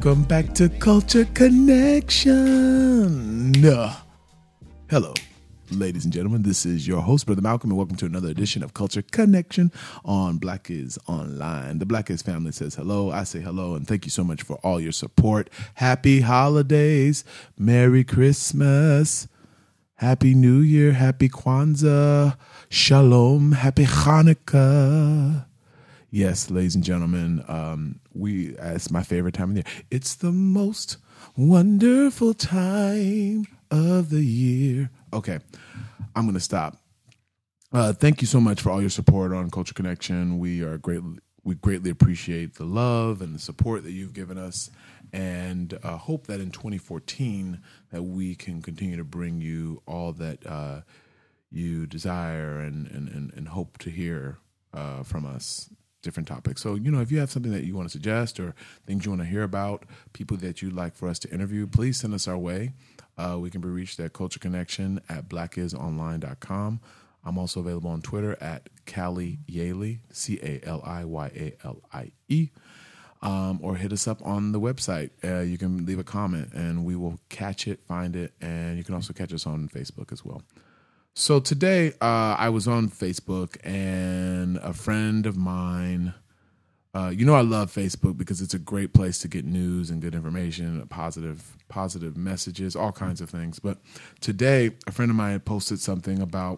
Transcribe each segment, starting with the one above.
Welcome back to Culture Connection. Hello, ladies and gentlemen. This is your host, Brother Malcolm, and welcome to another edition of Culture Connection on Black is Online. The Black is family says hello. I say hello, and thank you so much for all your support. Happy holidays. Merry Christmas. Happy New Year. Happy Kwanzaa. Shalom. Happy Hanukkah. Yes, ladies and gentlemen, it's my favorite time of the year. It's the most wonderful time of the year. Okay, I'm going to stop. Thank you so much for all your support on Culture Connection. We greatly appreciate the love and the support that you've given us, and hope that in 2014 that we can continue to bring you all that you desire and hope to hear from us. Different topics. So, if you have something that you want to suggest or things you want to hear about, people that you'd like for us to interview, please send us our way. We can be reached at cultureconnection@blackisonline.com. I'm also available on Twitter at Callie Yaley, CALIYALIE, or hit us up on the website. You can leave a comment and we will catch it, find it, and you can also catch us on Facebook as well. So today I was on Facebook and a friend of mine, I love Facebook because it's a great place to get news and good information, positive messages, all kinds of things. But today a friend of mine had posted something about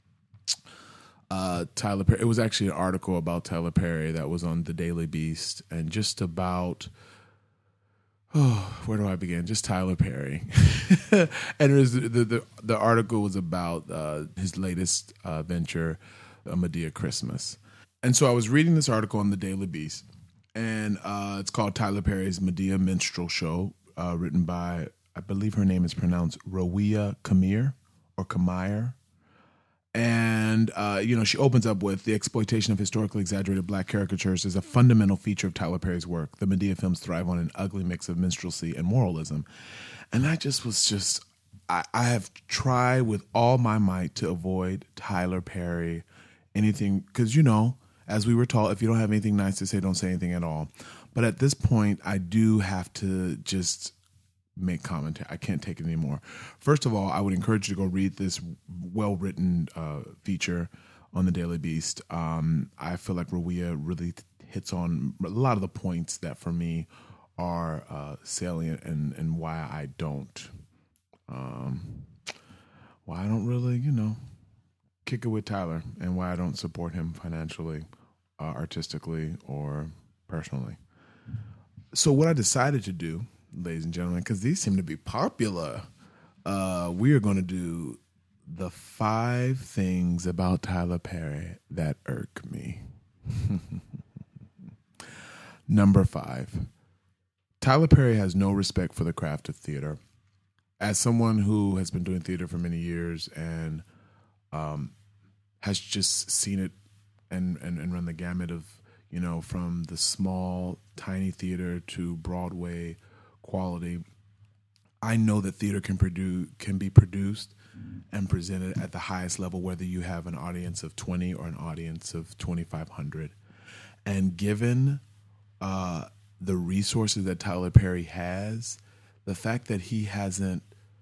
Tyler Perry. It was actually an article about Tyler Perry that was on the Daily Beast, and just about, where do I begin? Just Tyler Perry. And it was the article was about his latest venture, Madea Christmas. And so I was reading this article on the Daily Beast, and it's called Tyler Perry's Madea Minstrel Show, written by, I believe her name is pronounced Rawia Kamir or Kamire. And, she opens up with the exploitation of historically exaggerated black caricatures is a fundamental feature of Tyler Perry's work. The Madea films thrive on an ugly mix of minstrelsy and moralism. And I I have tried with all my might to avoid Tyler Perry, anything, because, as we were taught, if you don't have anything nice to say, don't say anything at all. But at this point, I do have to just make commentary. I can't take it anymore. First of all, I would encourage you to go read this well-written feature on the Daily Beast. I feel like Rawia really hits on a lot of the points that for me are salient and why I don't really, kick it with Tyler, and why I don't support him financially, artistically, or personally. So what I decided to do, ladies and gentlemen, because these seem to be popular, we are going to do the 5 things about Tyler Perry that irk me. Number 5, Tyler Perry has no respect for the craft of theater. As someone who has been doing theater for many years and has just seen it and run the gamut of, from the small, tiny theater to Broadway quality, I know that theater can be produced and presented at the highest level, whether you have an audience of 20 or an audience of 2,500. And given the resources that Tyler Perry has, the fact that he hasn't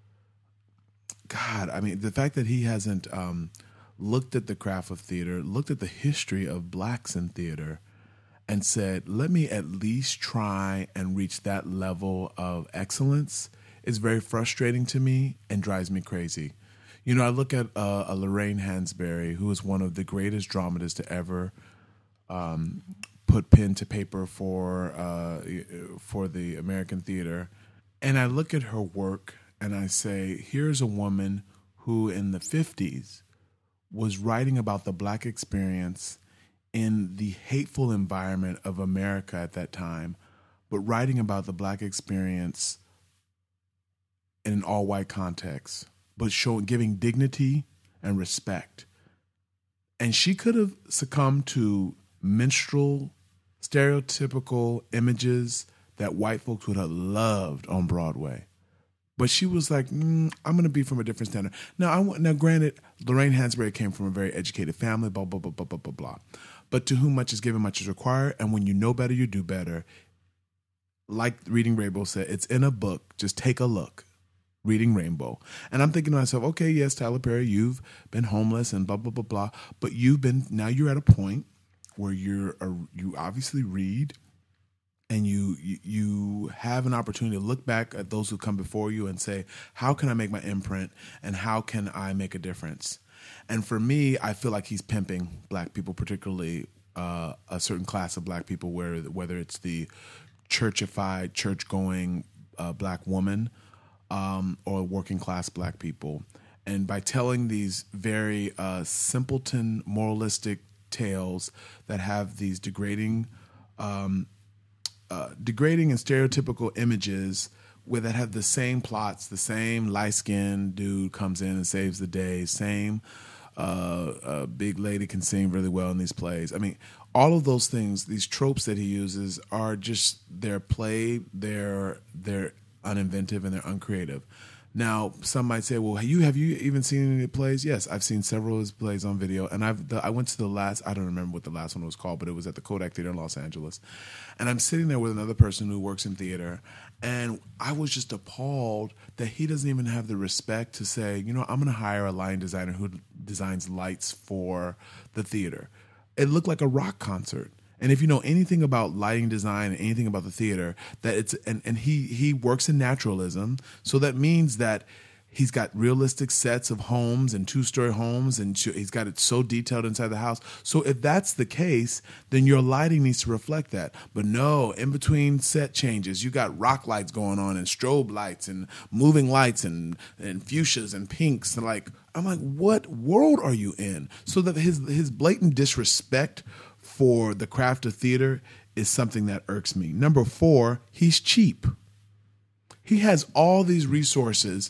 looked at the craft of theater, looked at the history of blacks in theater, and said, let me at least try and reach that level of excellence, is very frustrating to me and drives me crazy. I look at a Lorraine Hansberry, who is one of the greatest dramatists to ever put pen to paper for the American theater, and I look at her work and I say, here's a woman who in the 50s was writing about the black experience in the hateful environment of America at that time, but writing about the black experience in an all-white context, but giving dignity and respect. And she could have succumbed to minstrel, stereotypical images that white folks would have loved on Broadway. But she was like, I'm going to be from a different standard. Now, granted, Lorraine Hansberry came from a very educated family, blah, blah, blah, blah, blah, blah, blah. But to whom much is given, much is required. And when you know better, you do better. like Reading Rainbow said, it's in a book. Just take a look. Reading Rainbow. And I'm thinking to myself, okay, yes, Tyler Perry, you've been homeless and blah, blah, blah, blah. But now you're at a point where you obviously read, and you have an opportunity to look back at those who come before you and say, how can I make my imprint and how can I make a difference? And for me, I feel like he's pimping black people, particularly a certain class of black people, whether it's the churchified, church-going black woman or working class black people. And by telling these very simpleton, moralistic tales that have these degrading and stereotypical images that have the same plots, the same light-skinned dude comes in and saves the day, same big lady can sing really well in these plays. I mean, all of those things, these tropes that he uses are just, they're played, they're uninventive, and they're uncreative. Now, some might say, well, have you even seen any plays? Yes, I've seen several of his plays on video, and I went to the last, I don't remember what the last one was called, but it was at the Kodak Theater in Los Angeles. And I'm sitting there with another person who works in theater, and I was just appalled that he doesn't even have the respect to say, I'm going to hire a lighting designer who designs lights for the theater. It looked like a rock concert. And if you know anything about lighting design and anything about the theater, that it's and he works in naturalism, so that means that he's got realistic sets of homes and two-story homes, and he's got it so detailed inside the house. So if that's the case, then your lighting needs to reflect that. But no, in between set changes, you got rock lights going on and strobe lights and moving lights and fuchsias and pinks. And I'm like, what world are you in? So that his blatant disrespect for the craft of theater is something that irks me. Number 4, he's cheap. He has all these resources,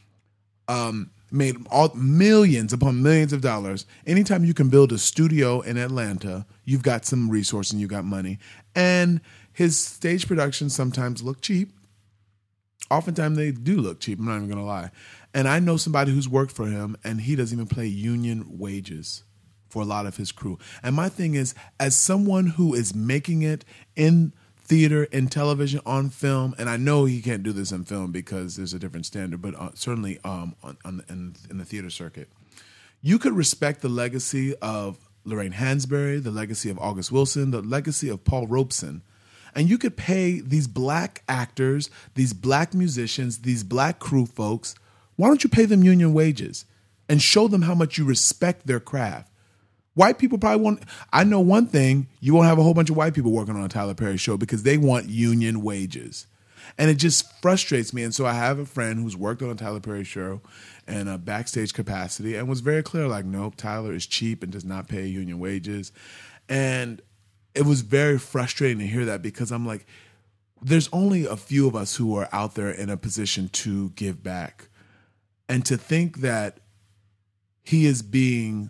made all millions upon millions of dollars. Anytime you can build a studio in Atlanta, you've got some resource and you got money. And his stage productions sometimes look cheap. Oftentimes they do look cheap, I'm not even going to lie. And I know somebody who's worked for him, and he doesn't even pay union wages for a lot of his crew. And my thing is, as someone who is making it in theater, in television, on film, and I know he can't do this in film because there's a different standard, but certainly in the theater circuit, you could respect the legacy of Lorraine Hansberry, the legacy of August Wilson, the legacy of Paul Robeson, and you could pay these black actors, these black musicians, these black crew folks, why don't you pay them union wages and show them how much you respect their craft? White people probably won't. I know one thing, you won't have a whole bunch of white people working on a Tyler Perry show because they want union wages. And it just frustrates me. And so I have a friend who's worked on a Tyler Perry show in a backstage capacity and was very clear, nope, Tyler is cheap and does not pay union wages. And it was very frustrating to hear that because I'm like, there's only a few of us who are out there in a position to give back. And to think that he is being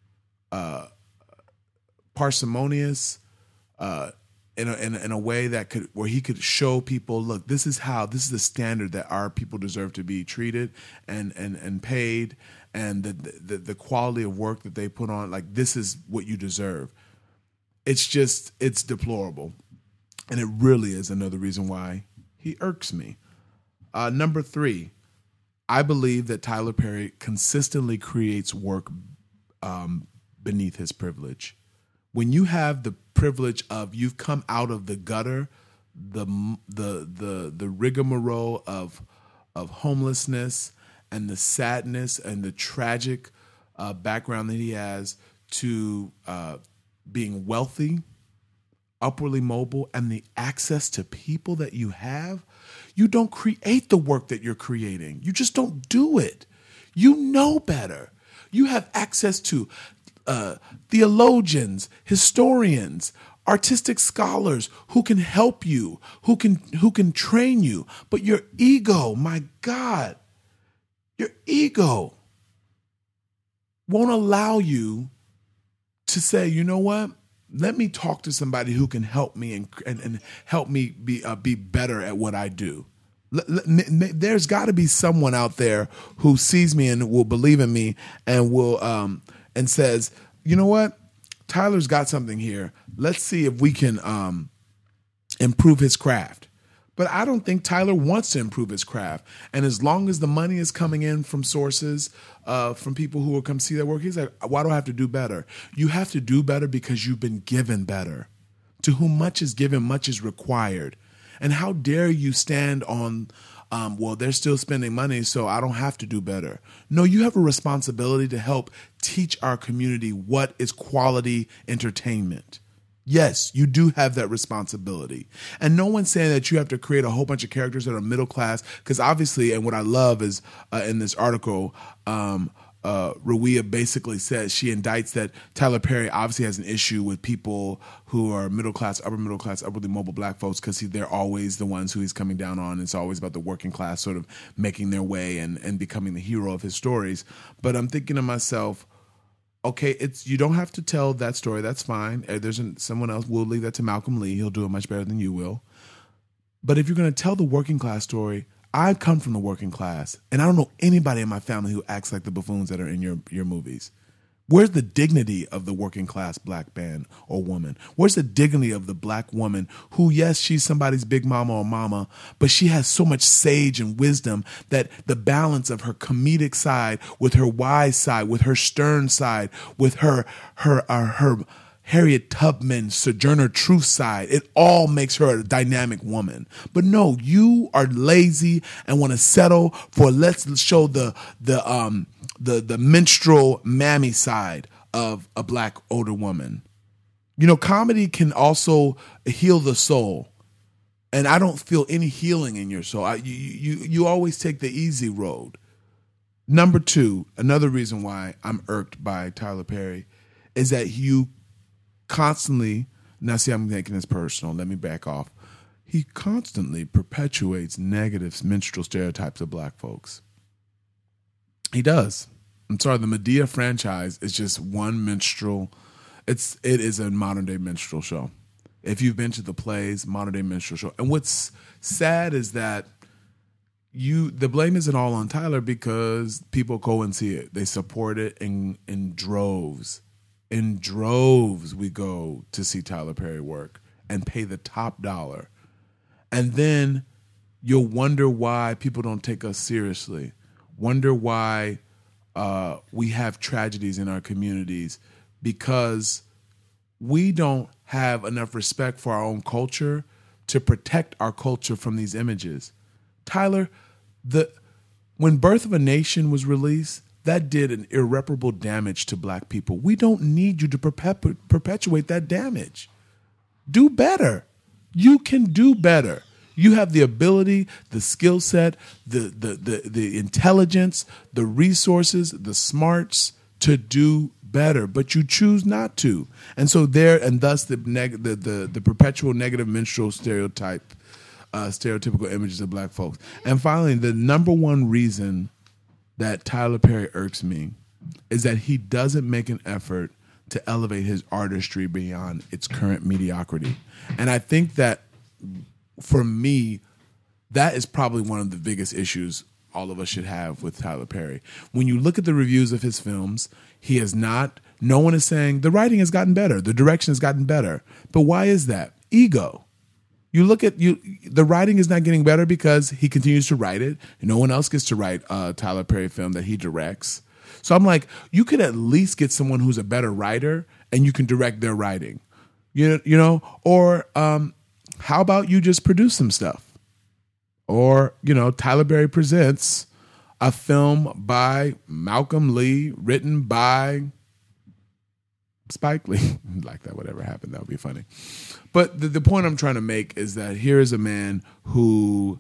parsimonious in a way where he could show people, look, this is the standard that our people deserve to be treated and paid, and the quality of work that they put on, this is what you deserve. It's deplorable, and it really is another reason why he irks me. Number 3, I believe that Tyler Perry consistently creates work beneath his privilege. When you have the privilege of, you've come out of the gutter, the rigmarole of homelessness and the sadness and the tragic background that he has, to being wealthy, upwardly mobile, and the access to people that you have, you don't create the work that you're creating. You just don't do it. You know better. You have access to theologians, historians, artistic scholars who can help you, who can train you. But your ego, my God, your ego won't allow you to say, you know what? Let me talk to somebody who can help me and help me be better at what I do. There's got to be someone out there who sees me and will believe in me and will and says, you know what? Tyler's got something here. Let's see if we can improve his craft. But I don't think Tyler wants to improve his craft. And as long as the money is coming in from sources, from people who will come see their work, he's like, why do I have to do better? You have to do better because you've been given better. To whom much is given, much is required. And how dare you stand on, well, they're still spending money, so I don't have to do better. No, you have a responsibility to help teach our community what is quality entertainment. Yes, you do have that responsibility. And no one's saying that you have to create a whole bunch of characters that are middle class, because obviously, and what I love is in this article, Rawia basically says, she indicts that Tyler Perry obviously has an issue with people who are middle class, upwardly mobile black folks, because they're always the ones who he's coming down on. It's always about the working class sort of making their way and becoming the hero of his stories. But I'm thinking to myself, okay, you don't have to tell that story. That's fine. There's someone else. We'll leave that to Malcolm Lee. He'll do it much better than you will. But if you're going to tell the working class story, I come from the working class, and I don't know anybody in my family who acts like the buffoons that are in your movies. Where's the dignity of the working class black man or woman? Where's the dignity of the black woman who, yes, she's somebody's big mama or mama, but she has so much sage and wisdom that the balance of her comedic side with her wise side, with her stern side, with her Harriet Tubman, Sojourner Truth side, it all makes her a dynamic woman. But no, you are lazy and want to settle for let's show the minstrel mammy side of a black older woman. You know, comedy can also heal the soul. And I don't feel any healing in your soul. You always take the easy road. Number two, another reason why I'm irked by Tyler Perry is that you constantly, now see, I'm making this personal. Let me back off. He constantly perpetuates negative minstrel stereotypes of black folks. He does. I'm sorry, the Medea franchise is just one minstrel. It is a modern day minstrel show. If you've been to the plays, modern day minstrel show. And what's sad is that the blame isn't all on Tyler because people go and see it. They support it in droves. In droves, we go to see Tyler Perry work and pay the top dollar. And then you'll wonder why people don't take us seriously. Wonder why we have tragedies in our communities, because we don't have enough respect for our own culture to protect our culture from these images. Tyler, when Birth of a Nation was released, that did an irreparable damage to black people. We don't need you to perpetuate that damage. Do better. You can do better. You have the ability, the skill set, the intelligence, the resources, the smarts to do better, but you choose not to. And so thus the perpetual negative minstrel stereotypical images of black folks. And finally, the number one reason that Tyler Perry irks me is that he doesn't make an effort to elevate his artistry beyond its current mediocrity. And I think that, for me, that is probably one of the biggest issues all of us should have with Tyler Perry. When you look at the reviews of his films, no one is saying the writing has gotten better, the direction has gotten better. But why is that? Ego. You look at the writing is not getting better because he continues to write it. No one else gets to write a Tyler Perry film that he directs. So I'm like, you could at least get someone who's a better writer and you can direct their writing. You know, or how about you just produce some stuff? Or, Tyler Perry presents a film by Malcolm Lee, written by Spike Lee. Like that would ever happen. That would be funny. But the point I'm trying to make is that here is a man who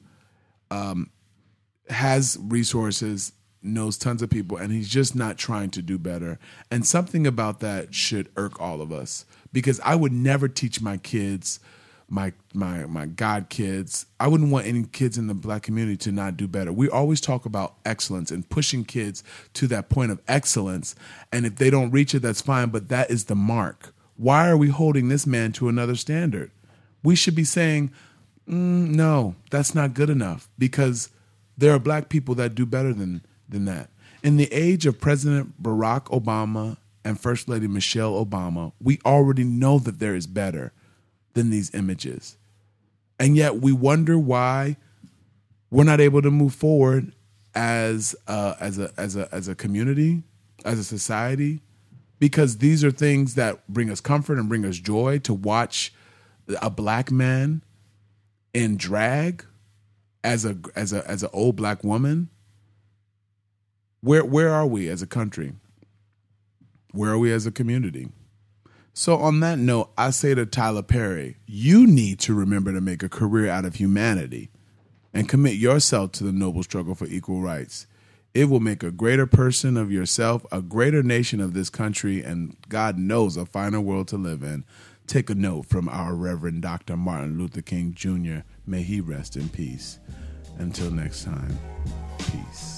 has resources, knows tons of people, and he's just not trying to do better. And something about that should irk all of us, because I would never teach my kids, my god kids, I wouldn't want any kids in the black community to not do better. We always talk about excellence and pushing kids to that point of excellence. And if they don't reach it, that's fine, but that is the mark. Why are we holding this man to another standard? We should be saying, no, that's not good enough, because there are black people that do better than that. In the age of President Barack Obama and First Lady Michelle Obama, we already know that there is better than these images. And yet we wonder why we're not able to move forward as a community, as a society, because these are things that bring us comfort and bring us joy to watch a black man in drag as an old black woman. Where are we as a country? Where are we as a community? So on that note, I say to Tyler Perry, you need to remember to make a career out of humanity and commit yourself to the noble struggle for equal rights. It will make a greater person of yourself, a greater nation of this country, and God knows a finer world to live in. Take a note from our Reverend Dr. Martin Luther King Jr. May he rest in peace. Until next time, peace.